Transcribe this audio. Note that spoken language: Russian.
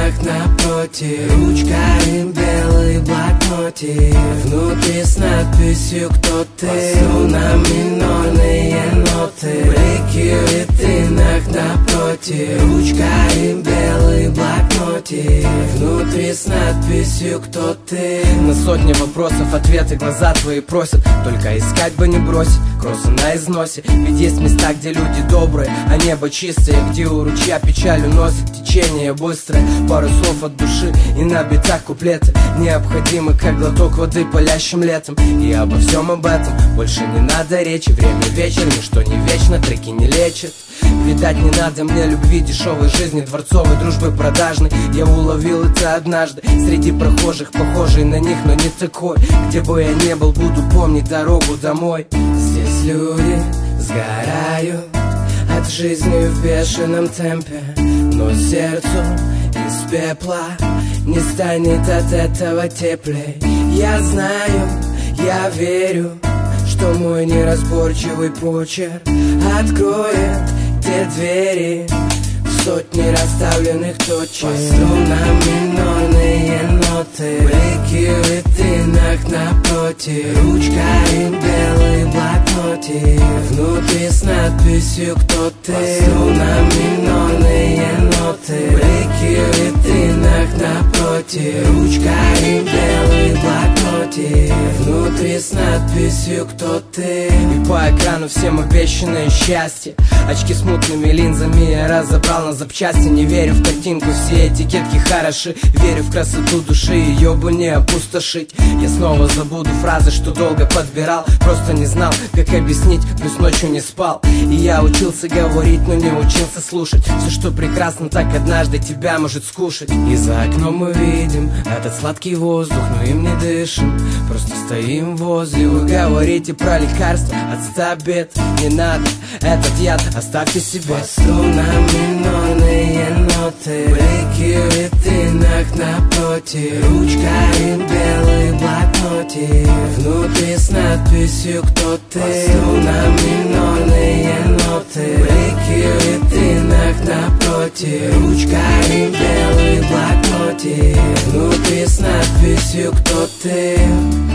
витринах напротив, ручка и белый блокнотик, внутри с надписью «Кто ты?». По струнам минорные ноты, блики в витринах напротив, ручка и белый блокнотик, внутри с надписью «Кто ты?». На сотни вопросов ответы глаза твои просят, только искать бы не бросить, кроссы на износе. Ведь есть места, где люди добрые, а небо чистое, где у ручья печаль уносит течение быстрое. Пару слов от души и на битах куплеты, необходимы как глоток воды палящим летом. И обо всем об этом больше не надо речи. Время вечер, ничто не вечно, треки не лечат. Видать, не надо мне любви дешевой жизни, дворцовой дружбы продажной. Я уловил это однажды среди прохожих, похожий на них, но не такой. Где бы я ни был, буду помнить дорогу домой. Здесь люди сгорают от жизни в бешеном темпе, но сердцу из пепла не станет от этого теплей. Я знаю, я верю, что мой неразборчивый почерк откроет те двери в сотни расставленных точек. По струнам минорные ноты, блики в витринах напротив, ручка и белый блокнотик, внутри с надписью «Кто ты?». По струнам минорные ноты, блики в витринах напротив, ручка и белый блокнотик, внутри с надписью «Кто ты?». И по экрану всем обещанное счастье, очки с мутными линзами я разобрал на запчасти. Не верю в картинку, все этикетки хороши, верю в красоту души, ее бы не опустошить. Я снова забуду фразы, что долго подбирал, просто не знал, как объяснить, плюс ночью не спал. И я учился говорить, но не учился слушать. Все, что прекрасно, так однажды тебя может скушать. И за окном мы видим этот сладкий воздух, но им не дышим, просто стоим возле. Вы говорите про лекарства от 100 бед, не надо, этот яд оставьте себе. По струнам минорные ноты, блики в витринах напротив, ручка и белый блокнотик, внутри с надписью «Кто ты?». По струнам минорные ноты, блики в витринах напротив, ручка и белый блокнотик, внутри с надписью «Кто ты?».